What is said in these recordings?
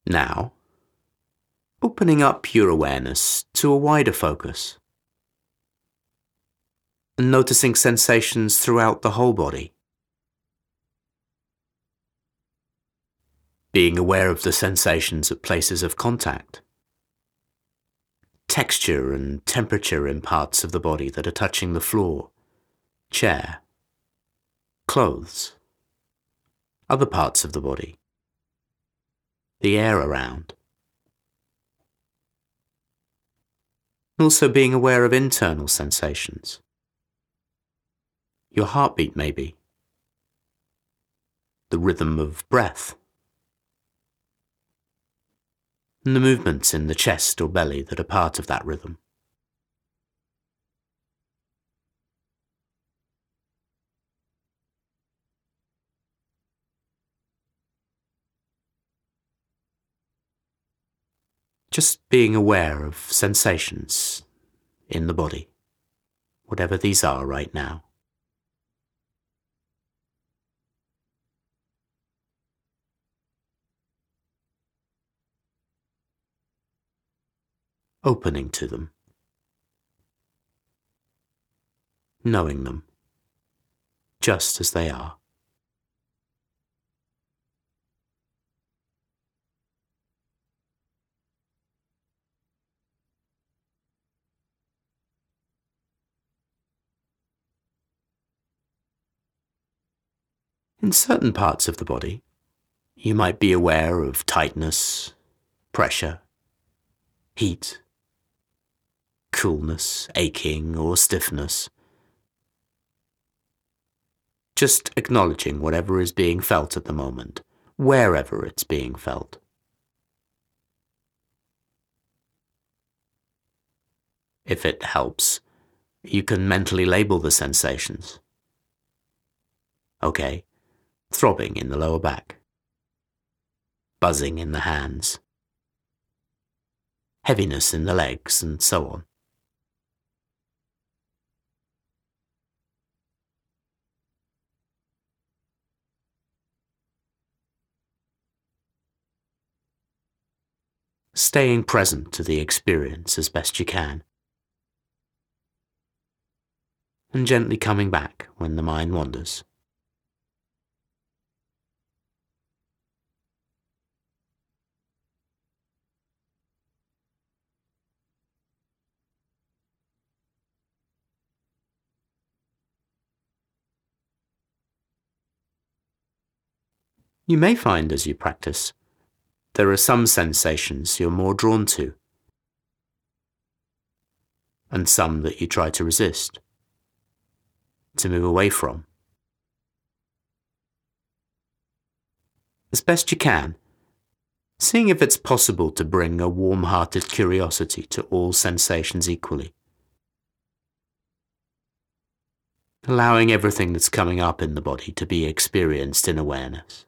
Now, opening up your awareness to a wider focus and noticing sensations throughout the whole body. Being aware of the sensations at places of contact, texture and temperature in parts of the body that are touching the floor, chair, clothes, other parts of the body, the air around. Also being aware of internal sensations. Your heartbeat maybe, the rhythm of breath, and the movements in the chest or belly that are part of that rhythm. Just being aware of sensations in the body, whatever these are right now. Opening to them, knowing them, just as they are. In certain parts of the body, you might be aware of tightness, pressure, heat, coolness, aching, or stiffness. Just acknowledging whatever is being felt at the moment, wherever it's being felt. If it helps, you can mentally label the sensations. Okay, throbbing in the lower back, buzzing in the hands, heaviness in the legs, and so on. Staying present to the experience as best you can, and gently coming back when the mind wanders. You may find as you practice, there are some sensations you're more drawn to, and some that you try to resist, to move away from. As best you can, seeing if it's possible to bring a warm-hearted curiosity to all sensations equally. Allowing everything that's coming up in the body to be experienced in awareness.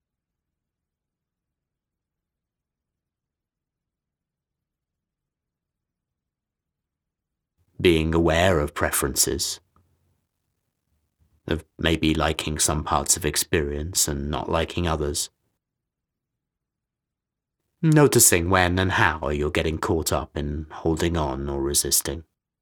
Being aware of preferences, of maybe liking some parts of experience and not liking others. Noticing when and how you're getting caught up in holding on or resisting.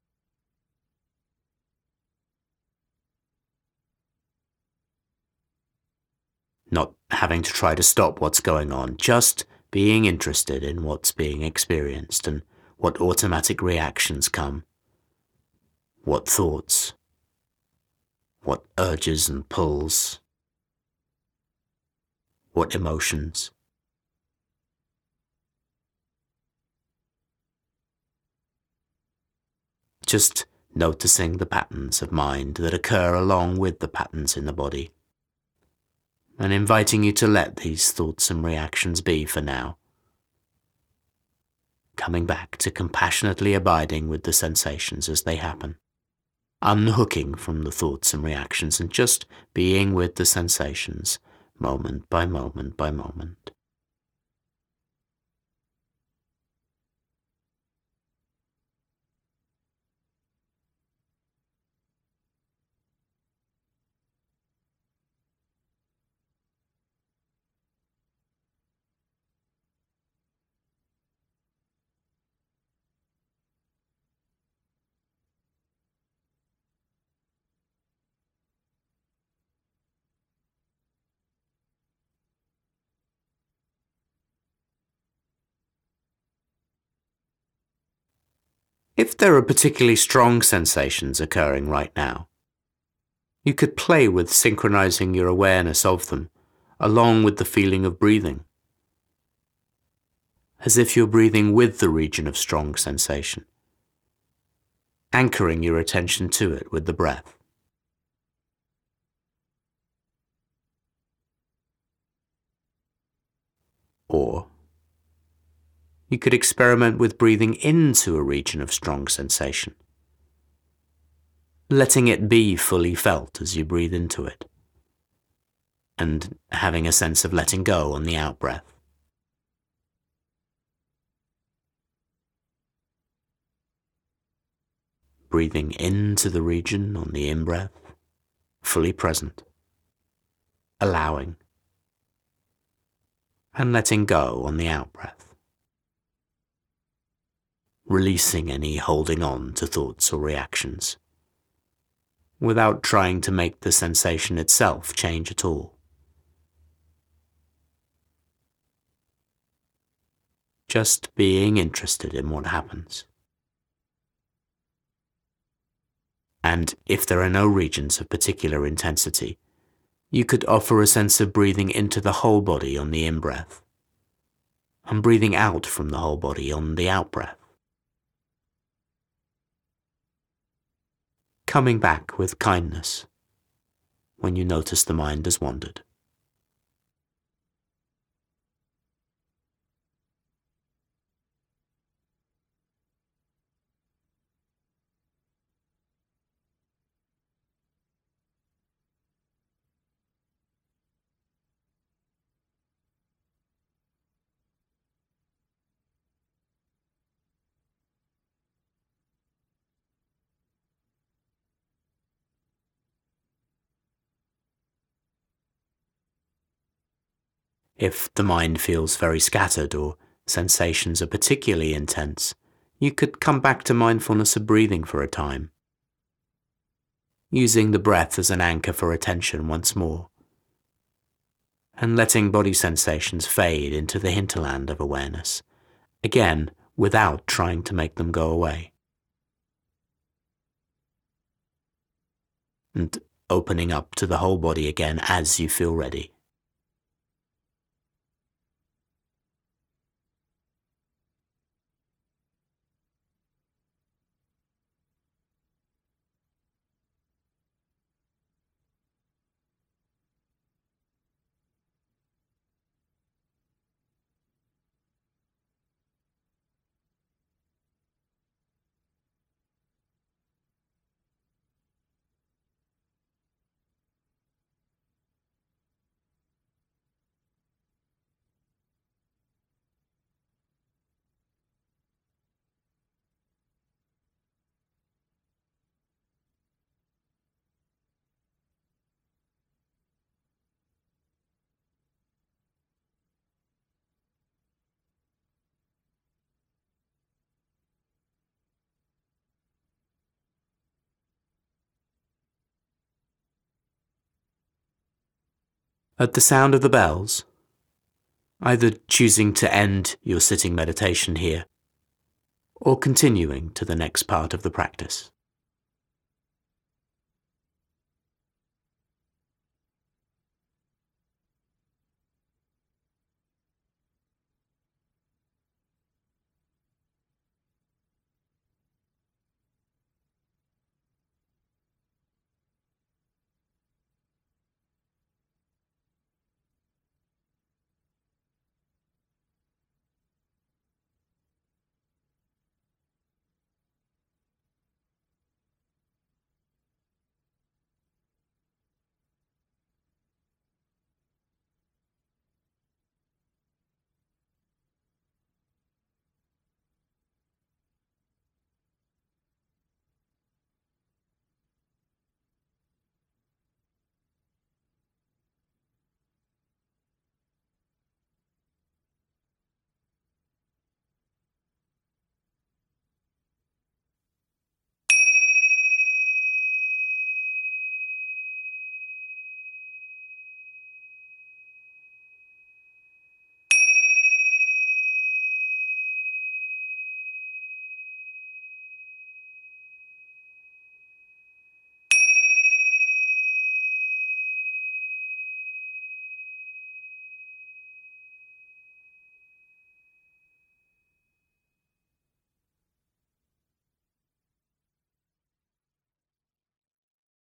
Not having to try to stop what's going on, just being interested in what's being experienced and what automatic reactions come, what thoughts, what urges and pulls, what emotions. Just noticing the patterns of mind that occur along with the patterns in the body, and inviting you to let these thoughts and reactions be for now. Coming back to compassionately abiding with the sensations as they happen. Unhooking from the thoughts and reactions and just being with the sensations, moment by moment by moment. If there are particularly strong sensations occurring right now, you could play with synchronizing your awareness of them along with the feeling of breathing, as if you're breathing with the region of strong sensation, anchoring your attention to it with the breath. Or you could experiment with breathing into a region of strong sensation, letting it be fully felt as you breathe into it, and having a sense of letting go on the out-breath. Breathing into the region on the in-breath, fully present, allowing, and letting go on the out-breath, releasing any holding on to thoughts or reactions, without trying to make the sensation itself change at all. Just being interested in what happens. And if there are no regions of particular intensity, you could offer a sense of breathing into the whole body on the in-breath, and breathing out from the whole body on the out-breath. Coming back with kindness when you notice the mind has wandered. If the mind feels very scattered or sensations are particularly intense, you could come back to mindfulness of breathing for a time, using the breath as an anchor for attention once more, and letting body sensations fade into the hinterland of awareness, again without trying to make them go away. And opening up to the whole body again as you feel ready. At the sound of the bells, either choosing to end your sitting meditation here, or continuing to the next part of the practice.